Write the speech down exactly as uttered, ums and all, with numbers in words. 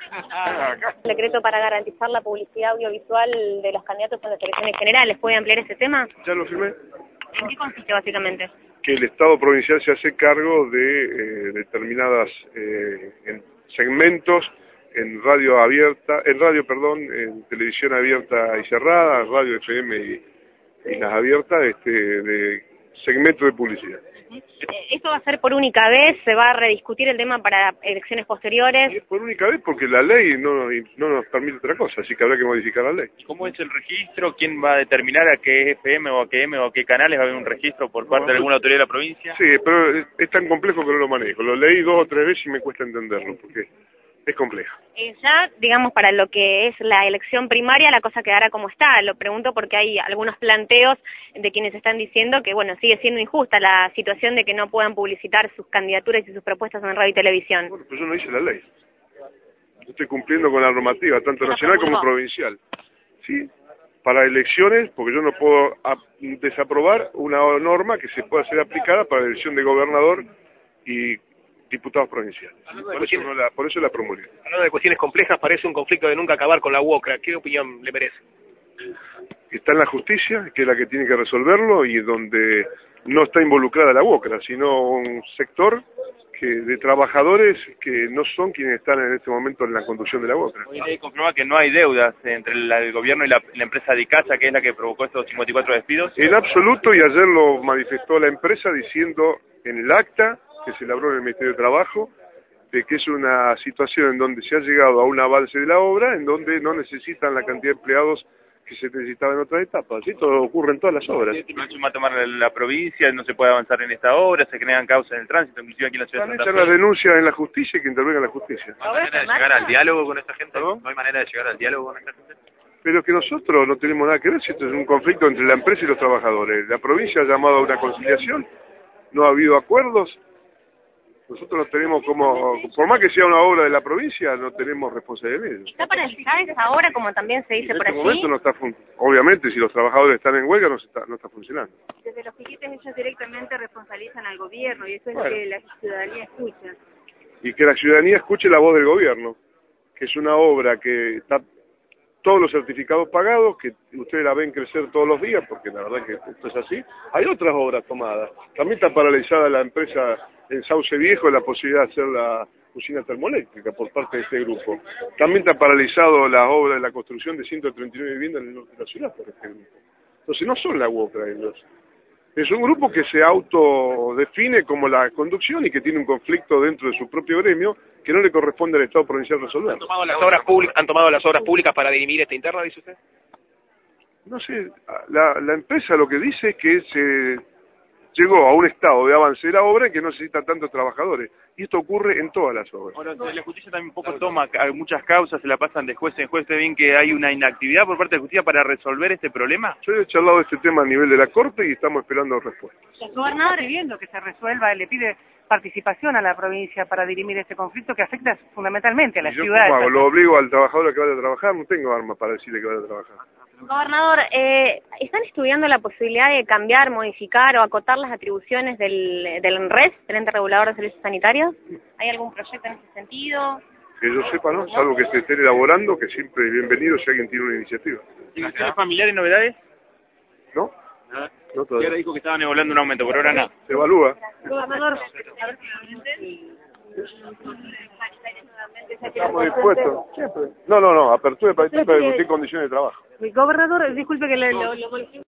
El decreto para garantizar la publicidad audiovisual de los candidatos en las elecciones generales, ¿puede ampliar ese tema? Ya lo firmé. ¿En qué consiste básicamente? Que el Estado provincial se hace cargo de eh, determinadas eh, en segmentos en radio abierta, en radio, perdón, en televisión abierta y cerrada, radio F M y, y las abiertas, este, de segmentos de publicidad. ¿Esto va a ser por única vez? ¿Se va a rediscutir el tema para elecciones posteriores? Y es por única vez porque la ley no, no nos permite otra cosa, así que habrá que modificar la ley. ¿Cómo es el registro? ¿Quién va a determinar a qué F M o a qué M o a qué canales va a haber un registro por parte no, de alguna autoridad de la provincia? Sí, pero es, es tan complejo que no lo manejo. Lo leí dos o tres veces y me cuesta entenderlo, porque es complejo. Eh, ya, digamos, para lo que es la elección primaria, la cosa quedará como está. Lo pregunto porque hay algunos planteos de quienes están diciendo que, bueno, sigue siendo injusta la situación de que no puedan publicitar sus candidaturas y sus propuestas en radio y televisión. Bueno, pues yo no hice la ley. Yo estoy cumpliendo con la normativa, tanto nacional como provincial. Sí, para elecciones, porque yo no puedo desaprobar una norma que se pueda ser aplicada para la elección de gobernador y diputados provinciales. Por eso, no la, por eso la promulgué. Hablando de cuestiones complejas, parece un conflicto de nunca acabar con la UOCRA. ¿Qué opinión le merece? Está en la justicia, que es la que tiene que resolverlo, y donde no está involucrada la UOCRA, sino un sector que de trabajadores que no son quienes están en este momento en la conducción de la UOCRA. Hoy ley comprueba que no hay deudas entre la, el gobierno y la, la empresa Dicasa, que es la que provocó estos cincuenta y cuatro despidos. En absoluto, y ayer lo manifestó la empresa diciendo en el acta que se elaboró en el Ministerio de Trabajo, de que es una situación en donde se ha llegado a un avance de la obra, en donde no necesitan la cantidad de empleados que se necesitaba en otras etapas. Esto ocurre en todas las obras. No va a tomar la, la provincia, no se puede avanzar en esta obra, se crean causas en el tránsito, inclusive aquí en la ciudad de Santa Fe. Están hechas las denuncias en la justicia y que intervenga la justicia. ¿No hay manera de llegar al diálogo con esta gente? ¿No hay manera de llegar al diálogo con esta gente? Pero que nosotros no tenemos nada que ver si esto es un conflicto entre la empresa y los trabajadores. La provincia ha llamado a una conciliación, no ha habido acuerdos. Nosotros no tenemos como, por más que sea una obra de la provincia, no tenemos responsabilidad. ¿Está paralizada esa obra, como también se dice en por este allí? momento no está funcionando. Obviamente, si los trabajadores están en huelga, no está, no está funcionando. Desde los piquetes ellos directamente responsabilizan al gobierno y eso es bueno. lo que la ciudadanía escucha. Y que la ciudadanía escuche la voz del gobierno, que es una obra que está todos los certificados pagados, que ustedes la ven crecer todos los días, porque la verdad que esto es así. Hay otras obras tomadas. También está paralizada la empresa en Sauce Viejo, la posibilidad de hacer la usina termoeléctrica por parte de este grupo. También está paralizado la obra de la construcción de ciento treinta y nueve viviendas en el norte de la ciudad por este grupo. Entonces no son la UOCRA ellos. Es un grupo que se autodefine como la conducción y que tiene un conflicto dentro de su propio gremio que no le corresponde al Estado provincial resolver. ¿Han tomado las obras públicas, han tomado las obras públicas para dirimir esta interna, dice usted? No sé, la, la empresa lo que dice es que se llegó a un estado de avance de la obra y que no necesita tantos trabajadores. Y esto ocurre en todas las obras. Ahora, la justicia también un poco toma muchas causas, se la pasan de juez en juez. ¿Está bien que hay una inactividad por parte de la justicia para resolver este problema? Yo he charlado de este tema a nivel de la Corte y estamos esperando respuestas. El gobernador pidiendo que se resuelva, le pide participación a la provincia para dirimir este conflicto que afecta fundamentalmente a la ¿Y yo ciudad? cómo hago? ¿Lo obligo al trabajador a que vaya a trabajar? No tengo armas para decirle que vaya a trabajar. Gobernador, eh, ¿están estudiando la posibilidad de cambiar, modificar o acotar las atribuciones del, del E N R E S, del Ente Regulador de Servicios Sanitarios? ¿Hay algún proyecto en ese sentido? Que yo sepa, ¿no? Salvo que se esté elaborando, que siempre es bienvenido si alguien tiene una iniciativa. ¿Tiene familiares novedades? ¿No? Nada. No Y todavía. ahora dijo que estaban evaluando un aumento, por ahora nada. Se evalúa. Gobernador, Estamos dispuestos. Siempre. No, no, no. Apertura de país para discutir condiciones de trabajo. gobernador, disculpe que le, lo, lo